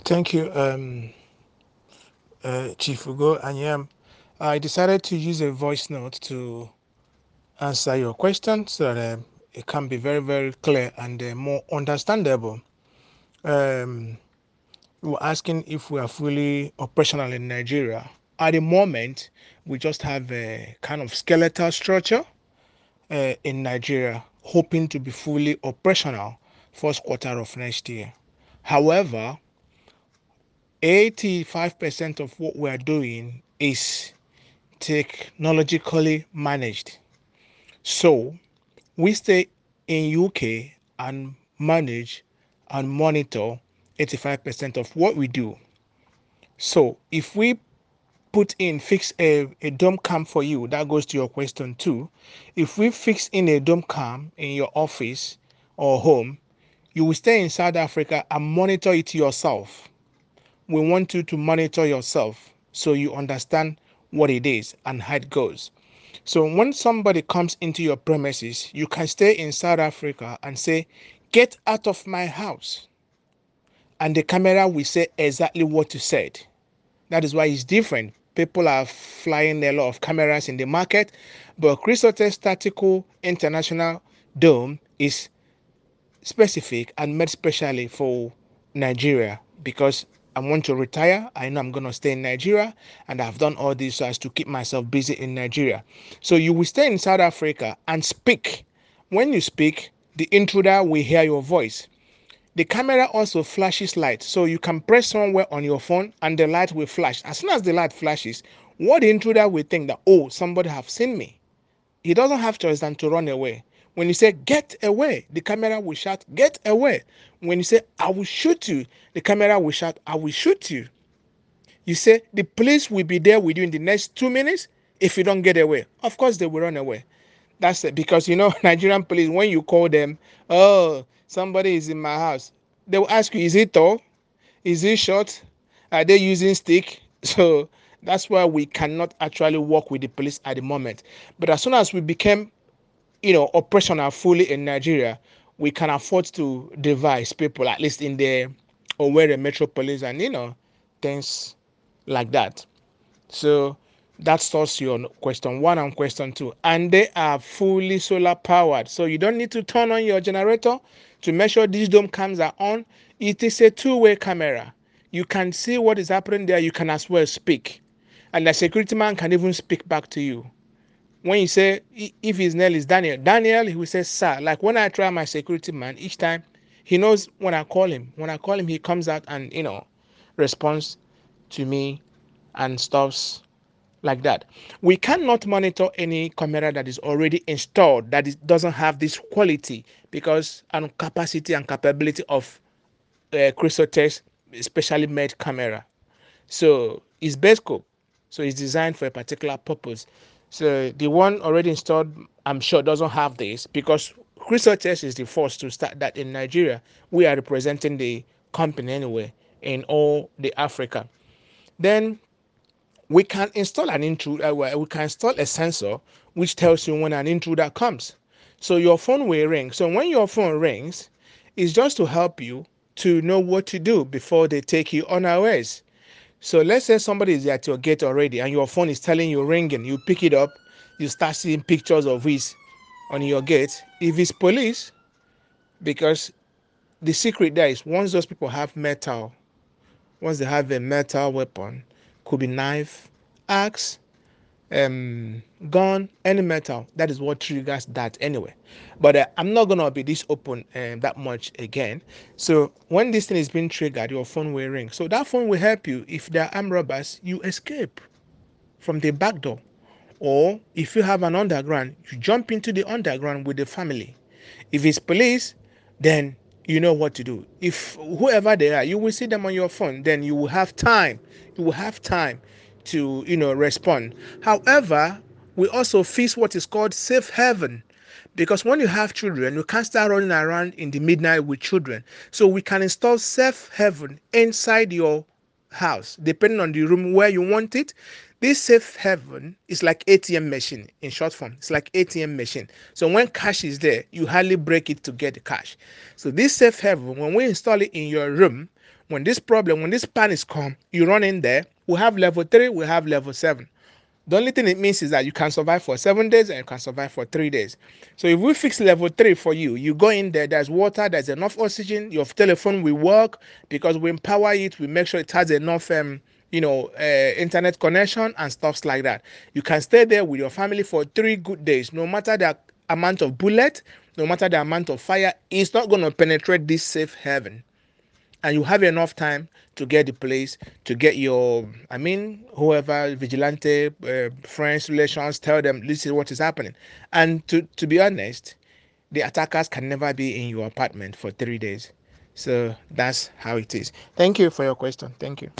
Thank you, Chief Ugo Anyam. I decided to use a voice note to answer your question so that it can be very, very clear and more understandable. Um, you were asking if we are fully operational in Nigeria. At the moment, we just have a kind of skeletal structure in Nigeria, hoping to be fully operational first quarter of next year. However, 85% of what we are doing is technologically managed. So we stay in UK and manage and monitor 85% of what we do. So if we put in fix a dome cam for you, that goes to your question too. If we fix in a dome cam in your office or home, you will stay in South Africa and monitor it yourself. We want you to monitor yourself so you understand what it is and how it goes. So when somebody comes into your premises, you can stay in South Africa and say, "Get out of my house." And the camera will say exactly what you said. That is why it's different. People are flying a lot of cameras in the market, but Chrysotes Tactical International Dome is specific and made specially for Nigeria because I want to retire. I know I'm going to stay in Nigeria, and I've done all this so as to keep myself busy in Nigeria. So you will stay in South Africa and speak. When you speak, the intruder will hear your voice. The camera also flashes light, so you can press somewhere on your phone and the light will flash. As soon as the light flashes, what the intruder will think that, oh, somebody have seen me. He doesn't have choice than to run away. When you say get away, the camera will shout get away. When you say I will shoot you, the camera will shout I will shoot you. You say the police will be there with you in the next 2 minutes if you don't get away. Of course they will run away. That's it. Because Nigerian police, when you call them, oh, somebody is in my house, they will ask you, is it tall? Is it short? Are they using stick? So that's why we cannot actually work with the police at the moment. But as soon as we became operational fully in Nigeria, we can afford to devise people, at least in the Owerri metropolis and, things like that. So that starts your question one and question two. And they are fully solar powered. So you don't need to turn on your generator to make sure these dome cams are on. It is a two-way camera. You can see what is happening there. You can as well speak. And the security man can even speak back to you. When you say, if his name is Daniel, he will say, sir. Like when I try my security man, each time he knows when I call him. When I call him, he comes out and, responds to me and stuffs like that. We cannot monitor any camera that is already installed that doesn't have this quality because and capacity and capability of Chrysotex specially made camera. So it's base scope. So it's designed for a particular purpose. So the one already installed, I'm sure, doesn't have this because Chrysotex is the first to start that in Nigeria. We are representing the company anyway in all the Africa. Then we can install an intruder. We can install a sensor which tells you when an intruder comes. So your phone will ring. So when your phone rings, it's just to help you to know what to do before they take you unawares. So let's say somebody is at your gate already and your phone is telling you ringing. You pick it up, you start seeing pictures of it on your gate. If it's police, because the secret there is once those people have metal, once they have a metal weapon, could be knife, axe, gun, any metal. That is what triggers that anyway. But I'm not gonna be this open that much again. So when this thing is being triggered, your phone will ring. So that phone will help you. If there are armed robbers, you escape from the back door. Or if you have an underground, you jump into the underground with the family. If it's police, then you know what to do. If whoever they are, you will see them on your phone, then you will have time. You will have time to, respond. However, we also face what is called safe haven. Because when you have children, you can't start running around in the midnight with children. So we can install safe haven inside your house, depending on the room where you want it. This safe haven is like ATM machine in short form. It's like ATM machine. So when cash is there, you hardly break it to get the cash. So this safe haven, when we install it in your room, When this panics come, you run in there. We have level 3, we have level 7. The only thing it means is that you can survive for 7 days and you can survive for 3 days. So if we fix level 3 for you, you go in there, there's water, there's enough oxygen, your telephone will work because we empower it, we make sure it has enough internet connection and stuffs like that. You can stay there with your family for 3 good days. No matter the amount of bullet, no matter the amount of fire, it's not going to penetrate this safe haven. And you have enough time to get the place, to get whoever, vigilante, friends, relations, tell them this is what is happening. And to be honest, the attackers can never be in your apartment for 3 days. So that's how it is. Thank you for your question. Thank you.